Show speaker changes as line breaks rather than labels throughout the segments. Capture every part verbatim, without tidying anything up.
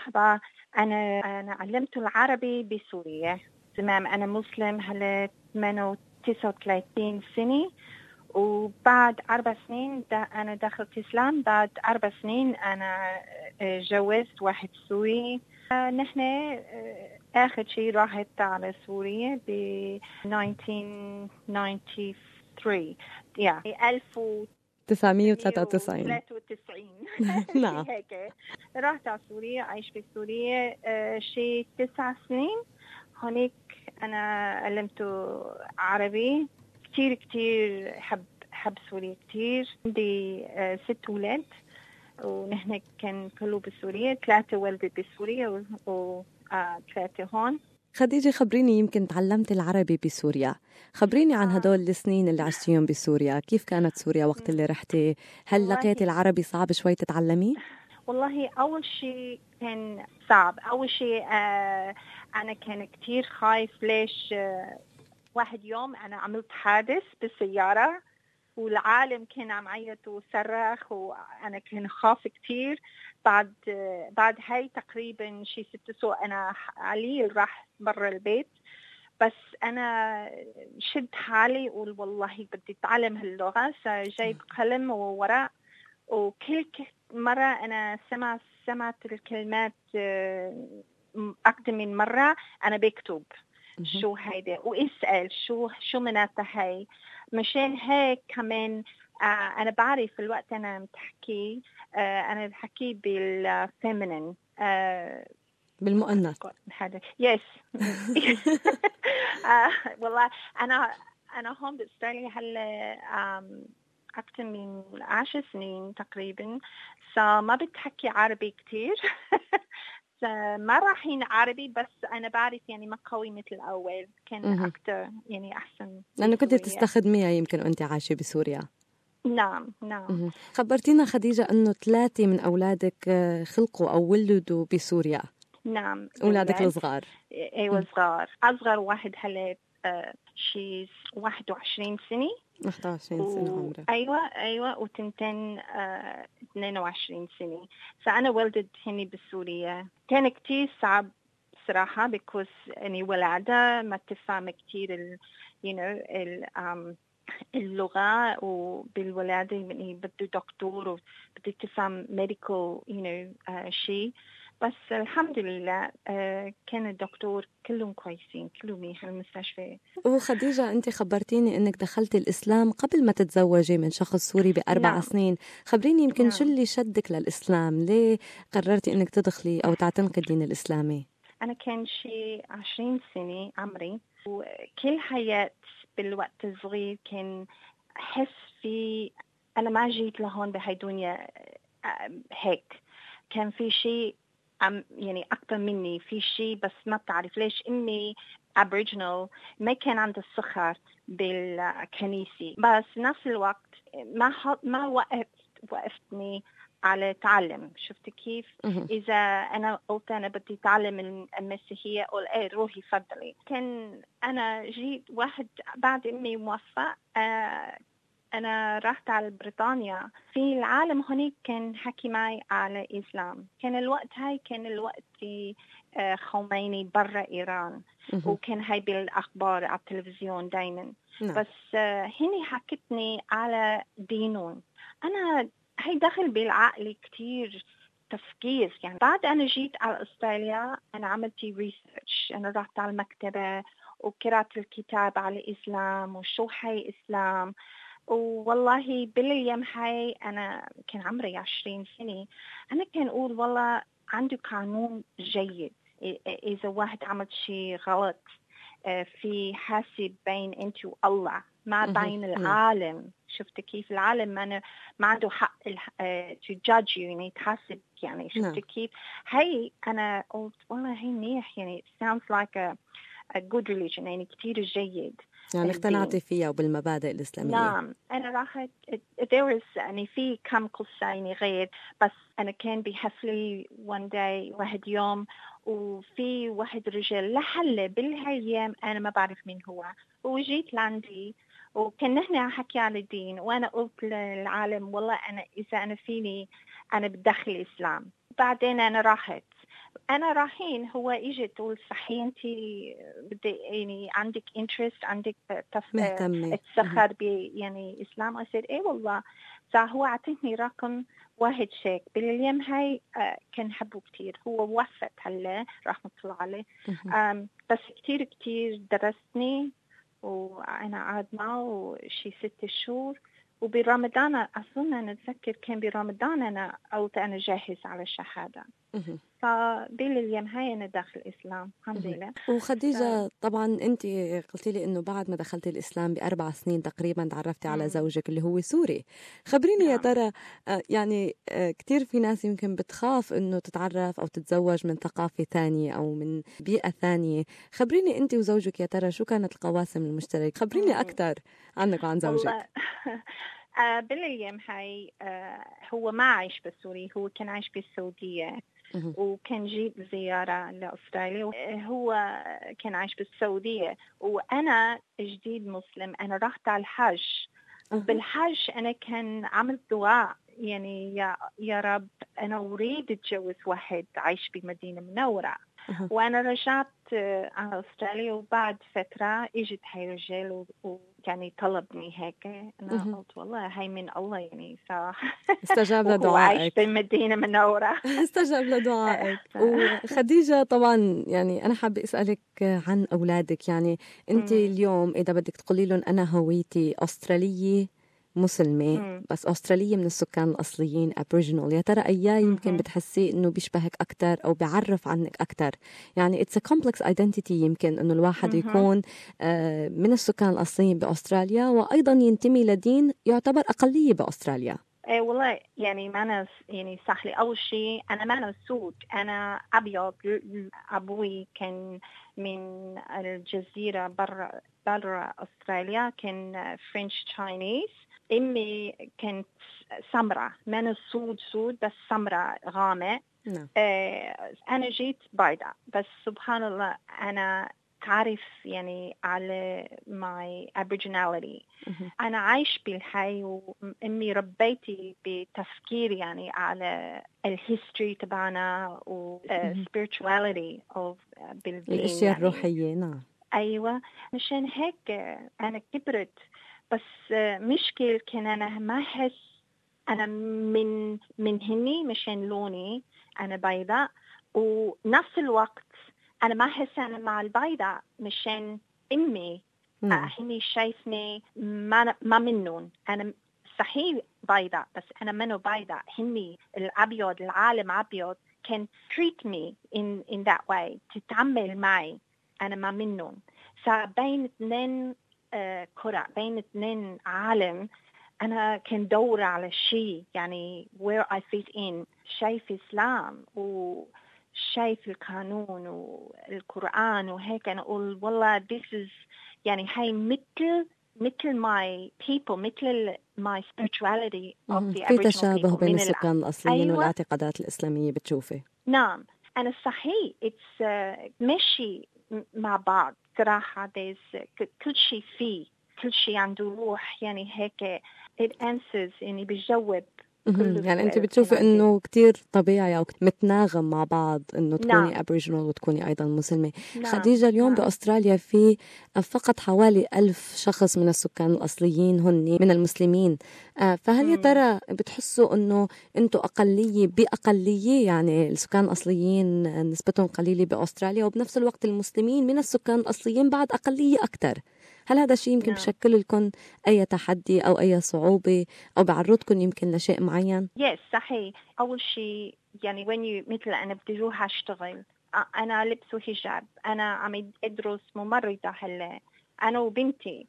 مرحبا. أنا أنا علمت العربي بسوريا. تمام، أنا مسلم هلا ثمانية وثلاثين سنة، وبعد أربع سنين دا أنا دخلت إسلام. بعد أربع سنين أنا جوزت واحد سوري. نحن آخر شيء راحت على سوريا ب ألف وتسعمية وثمانية وتسعين، يعني ألف
وتسعمية وثلاثة وتسعين.
ثلاثة وتسعين
نعم.
هيك رحت على سوريا، عايش في سوريا شيء تسع سنين. هناك أنا علمته عربي كتير كتير. حب حب سوريا كتير. عندي ست أولاد ونحن كان كله بسوريا، ثلاثة ولدت بسوريا وثلاثة هون.
خديجة، خبريني، يمكن تعلمت العربي بسوريا، خبريني عن هدول السنين اللي عشتيهم بسوريا. كيف كانت سوريا وقت اللي رحتي؟ هل لقيتي العربي صعب شوي تتعلمي؟
والله أول شيء كان صعب. أول شيء آه أنا كان كتير خايف. ليش؟ آه واحد يوم أنا عملت حادث بالسيارة والعالم كان عم يعيط وصرخ، وأنا كان خاف كتير. بعد آه بعد هاي تقريبا شي ست سوء أنا علي راح برا البيت، بس أنا شد حالي وقول والله بدي أتعلم هاللغة. فجايب قلم وورق، وكل مرة أنا سمع سمعت الكلمات أكثر من مرة أنا بكتب شو هيدا واسأل شو شو معناتها هاي. مشان هيك كمان آه أنا بعرف في الوقت أنا بتحكي آه أنا بحكي بالفيمينين آه
بالمؤنث.
هذا يس. والله أنا أنا هون بأستراليا هلا أكثر من عشر سنين تقريبا، فما بتحكي عربي كتير. ما رايحين عربي، بس أنا بعرف يعني ما قوي مثل الأول. كان أكتر يعني أحسن
لأنه كنت تستخدميها يمكن وأنت عايشة بسوريا.
نعم نعم.
خبرتينا خديجة أنه ثلاثة من أولادك خلقوا أو ولدوا بسوريا.
نعم،
أولادك الصغار.
أيوة صغار. أصغر واحد هلا شيء واحد وعشرين سنة.
واحد وعشرين سنة عمره.
أيوة أيوة وتنتين آه اثنين وعشرين سنة. فأنا ولدت هني بسوريا. كان كتير صعب صراحة بكوز أني ولادة ما تفهم كتير ال you know ال um, اللغة، وبالولادة يعني بده دكتور وبده تفهم medical you know uh, شيء. بس الحمد لله آه كان الدكتور كلهم كويسين، كلهم منيح المستشفى.
وخديجة، أنت خبرتيني أنك دخلتي الإسلام قبل ما تتزوجي من شخص سوري بأربع
نعم.
سنين. خبريني يمكن
نعم.
شو اللي شدك للإسلام؟ ليه قررتي أنك تدخلي أو تعتنقي الدين الإسلامي؟
أنا كان شي عشرين سنة عمري، وكل حياة بالوقت الصغير كان أحس في أنا ما جيت لهون بهاي الدنيا هيك. كان في شيء يعني أكبر مني، في شيء بس ما بتعرف ليش. إمي Aboriginal ما كان عندها السخر بالكنيسة، بس نفس الوقت ما ما وقفت وقفتني على تعلم. شفت كيف؟ إذا أنا قلت أنا بدي أتعلم المسيحية أقول إيه روحي فضلي. كان أنا جيت واحد بعد أمي موفق آه أنا رحت على بريطانيا. في العالم هناك كان حكي معي على إسلام. كان الوقت هاي كان الوقت في خميني برا إيران، وكان هاي بالأخبار على التلفزيون دايما. بس هني حكتني على دينون. أنا هاي دخل بالعقل كتير تفكير. يعني بعد أنا جيت على أستراليا أنا عملت ريسيرش. أنا رحت على المكتبة وقرأت الكتاب على الإسلام وشو هاي إسلام. والله بالأيام هاي أنا كان عمري عشرين سنة. أنا كان أقول والله عنده قانون جيد. إذا واحد عمل شيء غلط في حاسب بين أنت والله ما بين العالم. شفت كيف؟ العالم ما ما عنده حق to judge you يعني تحاسب. يعني شفت كيف؟ هاي أنا قلت والله هاي منيح. يعني sounds like a, a good religion يعني كتير جيد.
يعني اقتنعتي فيها وبالمبادئ الإسلامية؟
نعم. أنا راحت there was يعني في كم قصة يعني غير، بس أنا كان بحفلي one day واحد يوم، وفي واحد رجل لحل بالهايام أنا ما بعرف مين هو، وجيت لعندي وكان نحن حكي على الدين، وأنا قلت للعالم والله أنا إذا أنا فيني أنا بدخل الإسلام. بعدين أنا راحت أنا رايحين هو إجي تقول صحيح أنت بدي يعني عندك interest عندك تف...
مهتمة
تسخر ب يعني إسلام. أصير إيه والله. فهو عطتني رقم واحد شيك باليوم هاي كان حبه كتير. هو وفت هلا رحمة الله عليه. بس كتير كتير درسني وأنا قعد معه شي ست شهور. وبرمضان أظن أنا أتذكر كان برمضان أنا قلت أنا جاهز على الشهادة. فباليوم هاي أنا داخل الإسلام الحمد لله.
وخديجة ف... طبعا أنت قلتي لي إنه بعد ما دخلتي الإسلام بأربع سنين تقريبا تعرفتي على
مم.
زوجك اللي هو سوري. خبريني
نعم.
يا ترى يعني كتير في ناس يمكن بتخاف إنه تتعرف أو تتزوج من ثقافة ثانية أو من بيئة ثانية. خبريني أنت وزوجك يا ترى شو كانت القواسم المشتركة؟ خبريني
مم.
أكثر عنك وعن زوجك.
آه بالأيام هاي آه هو ما عايش بالسوري، هو كان عايش بالسعودية وكان جيب زيارة لأستراليا. هو كان عايش بالسعودية وأنا جديد مسلم. أنا رحت على الحج وبالحج أنا كان عملت دعاء يعني يا يا رب أنا أريد أتجوز واحد عايش بمدينة منورة. وأنا رجعت على أستراليا وبعد فترة إجت هاي الرجال ويعني طلبني هيك. أنا قلت والله هاي من الله يعني ف
استجاب لدعائك.
وعايش بالمدينة منورة.
استجاب لدعائك. وخديجة طبعا يعني أنا حابة أسألك عن أولادك. يعني أنت اليوم إذا بدك تقولي لهم أنا هويتي أسترالية مسلمة مم. بس أسترالية من السكان الأصليين أبوريجينال، يا ترى أيها يمكن بتحسي إنه بيشبهك أكتر أو بيعرف عنك أكتر؟ يعني it's a complex identity يمكن إنه الواحد مم. يكون من السكان الأصليين بأستراليا وأيضا ينتمي لدين يعتبر أقلية بأستراليا.
إيه والله يعني ما أنا يعني صح لي أول شيء أنا ما أنا سود، أنا أبيض. أبوي كان من الجزيرة برا برا أستراليا، كان فرنش تشاينيز. أمي كانت سمرة، ما أنا سود سود بس سمرة غامق.
نعم.
إيه أنا جيت بيضاء بس سبحان الله أنا تعرف يعني على my aboriginality. أنا عايش بالحي وأمي ربيتي بتفكير يعني على الهيستوري تبعنا و spirituality of بالدين
الأشياء يعني الروحية. نعم
أيوة مشان هيك أنا كبرت. بس مشكلة كان أنا ما أحس أنا من من هني مشان لوني أنا بيضاء، ونفس الوقت أنا ما أحس أنا مع البيضاء مشان أمي هني شايفني ما ما منون. أنا صحيح بيضاء بس أنا منو بيضاء. هني الأبيض العالم أبيض can treat me in in that way تتعامل معي أنا ما منون. فبين اثنين آه كرة بين اثنين عالم أنا كان دور على شيء يعني where I fit in. شايف إسلام وشايف القانون والقرآن وهيك أنا أقول والله this is يعني هاي مثل مثل my people مثل my spirituality of the
في تشابه بين السكان الأصليين
أيوة.
والاعتقادات الإسلامية بتشوفي؟
نعم أنا صحيح it's uh, ماشي مع بعض صراحة. there's uh, كل شيء فيه كل شيء عنده روح يعني هيك it answers يعني بيجاوب.
يعني أنت بتشوفي إنه كتير طبيعي أو متناغم مع بعض إنه تكوني
نعم.
أبوريجينال وتكوني أيضا مسلمة.
نعم.
خديجة اليوم
نعم.
بأستراليا في فقط حوالي ألف شخص من السكان الأصليين هن من المسلمين. فهل يا ترى بتحسوا إنه أنتوا أقلية بأقلية يعني السكان الأصليين نسبتهم قليلة بأستراليا وبنفس الوقت المسلمين من السكان الأصليين بعد أقلية أكتر؟ هل هذا الشيء يمكن بشكل لكم أي تحدي أو أي صعوبة أو بعرضكم يمكن لشيء معين؟
yes صحيح. أول شيء يعني when you مثل أنا بدي أروح أشتغل أنا لبسه حجاب، أنا عم أدرس ممرضة هلا أنا وبنتي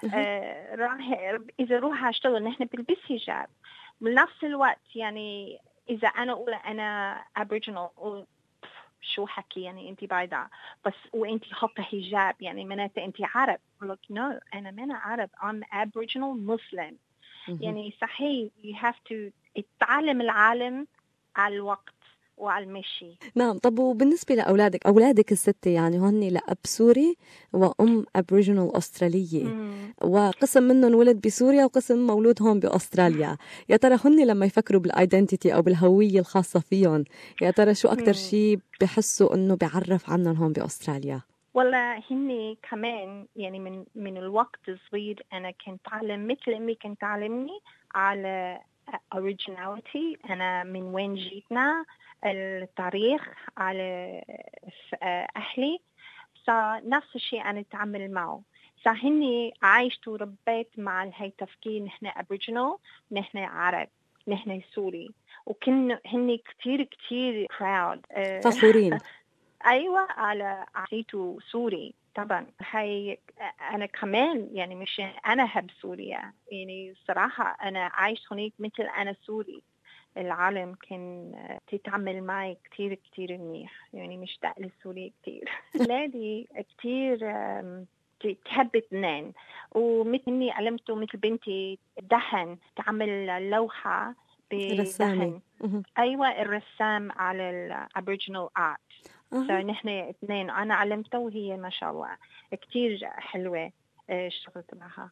آه راح إذا روح أشتغل نحن بلبس حجاب. بنفس الوقت يعني إذا أنا أقول أنا Aboriginal شو حكي يعني أنت بايضة بس وأنت حاطة حجاب يعني معناته أنت عرب. لك no أنا ما أنا عرب I'm Aboriginal Muslim. يعني صحيح you have to تعلم العالم على الوقت وعلى المشي.
نعم. طب وبالنسبة لأولادك، أولادك الستة يعني هن لأب سوري وأم أبوريجينال أسترالية،
مم.
وقسم منهم ولد بسوريا وقسم مولود هون بأستراليا. يا ترى هن لما يفكروا بالايدنتيتي أو بالهوية الخاصة فيهم، يا ترى شو أكتر شيء بحسوا إنه بيعرف عنهم هون بأستراليا؟
والله هني كمان يعني من من الوقت الصغير أنا كنت أتعلم مثل أمي كنت تعلمني على originality، أنا من وين جيتنا، التاريخ، على أهلي. فنفس الشيء أنا أتعامل معه. فهني عايشت وربيت مع هاي التفكير، نحن أبوريجينال، نحن عرب، نحن سوري، وكن هني كتير كتير proud
فخورين.
أيوة على عيته سوري طبعا. هاي أنا كمان يعني مش أنا هب سوريا، يعني صراحة أنا عايش هناك مثل أنا سوري. العالم كان تتعامل معي كتير كتير منيح، يعني مشتاق لسوريا كتير. أولادي كتير تحب اثنين، ومثلني علمته مثل بنتي دهن، تعمل لوحة بدهن. أيوة الرسام على الأبوريجينال آرت. فنحن اثنين، أنا علمته وهي ما شاء الله كتير حلوة اشتغلت معها.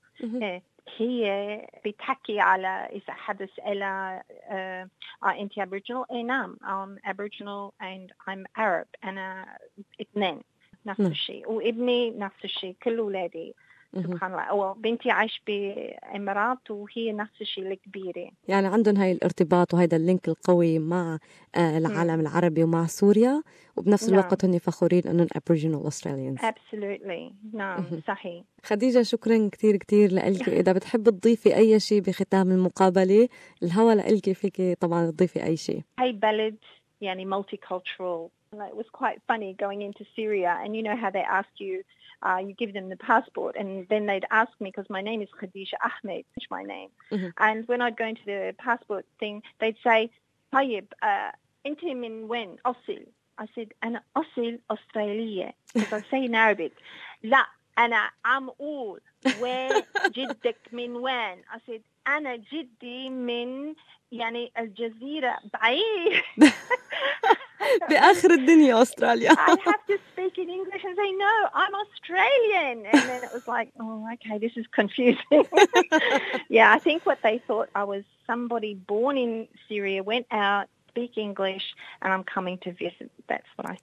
هي بتحكي على إذا حد سألها آه أنت Aboriginal؟ إيه نعم I'm Aboriginal and I'm Arab. أنا اثنين نفس الشيء، وابني نفس الشيء، كل أولادي سبحان الله. وبنتي عايش بإمارات وهي نفس الشيء الكبيرة.
يعني عندهم هاي الارتباط وهذا اللينك القوي مع العالم العربي ومع سوريا، وبنفس الوقت هن فخورين أنهم Aboriginal Australians.
Absolutely. نعم صحيح.
خديجة شكرا كتير كتير لك. إذا بتحب تضيفي أي شيء بختام المقابلة، الهوا لك، فيك طبعا تضيفي أي شيء.
هاي بلد يعني multicultural. It was quite funny going into Syria, and you know how they ask you, uh, you give them the passport, and then they'd ask me, because my name is Khadija Ahmed, which is my name. Mm-hmm. And when I'd go into the passport thing, they'd say, طيب, uh, أنت من وين؟ أصل. I said, أنا أصل أسترالية. Because I say in Arabic, لا أنا عم أقول وين جدك من وين؟ I said, أنا جدي من يعني الجزيرة بعيد.
بآخر الدنيا أستراليا.
I have to speak in English and say, no, I'm Australian. And then it was like, oh, okay, this is confusing. Yeah, I think what they thought I was somebody born in Syria, went out, speak English, and I'm coming to visit. That's what I